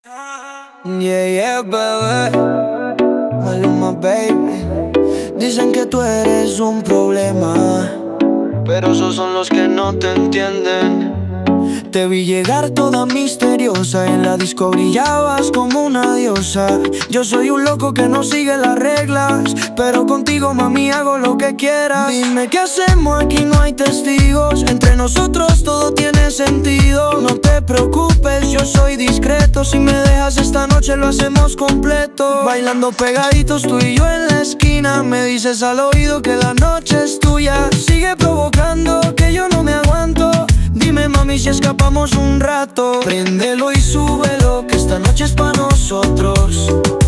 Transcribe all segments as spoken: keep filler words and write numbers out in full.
Yeah, yeah, bebé, Maluma, baby. Dicen que tú eres un problema, pero esos son los que no te entienden. Te vi llegar toda misteriosa, en la disco brillabas como una diosa. Yo soy un loco que no sigue las reglas, pero contigo, mami, hago lo que quieras. Dime qué hacemos, aquí no hay testigos. Entre nosotros todo tiene sentido. No te preocupes, yo soy discreto. Si me dejas esta noche lo hacemos completo. Bailando pegaditos tú y yo en la esquina. Me dices al oído que la noche es tuya. Sigue provocando que yo no me aguanto. Dime, mami, si escapamos un rato. Préndelo y súbelo, que esta noche es pa' nosotros.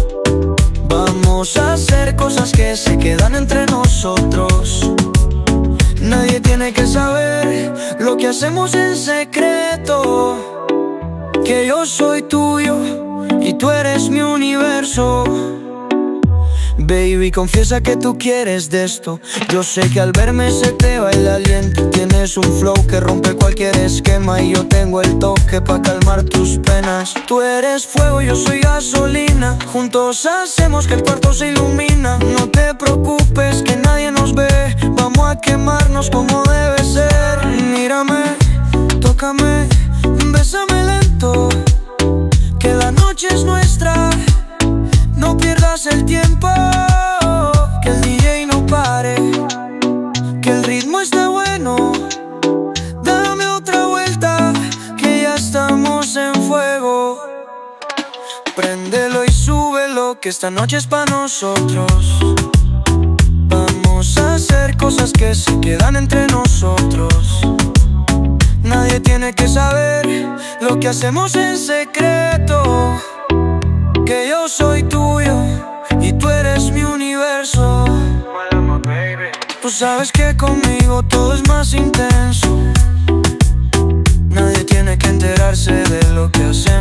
Vamos a hacer cosas que se quedan entre nosotros. Nadie tiene que saber lo que hacemos en secreto. Que yo soy tuyo y tú eres mi universo. Baby, confiesa que tú quieres de esto. Yo sé que al verme se te va el aliento. Tienes un flow que rompe cualquier esquema, y yo tengo el toque pa' calmar tus penas. Tú eres fuego, yo soy gasolina. Juntos hacemos que el cuarto se ilumina. No te preocupes que nadie nos ve. Vamos a quemarnos como debe ser. Mírame, tócame, bésame lento, que la noche es nuestra. No pierdas el tiempo, que el D J no pare, que el ritmo está bueno. Dame otra vuelta, que ya estamos en fuego. Préndelo y súbelo, que esta noche es pa' nosotros. Vamos a hacer cosas que se quedan entre nosotros. Nadie tiene que saber lo que hacemos en secreto. Que yo soy tuyo y tú eres mi universo. Tú sabes que conmigo todo es más intenso. Nadie tiene que enterarse de lo que hacemos.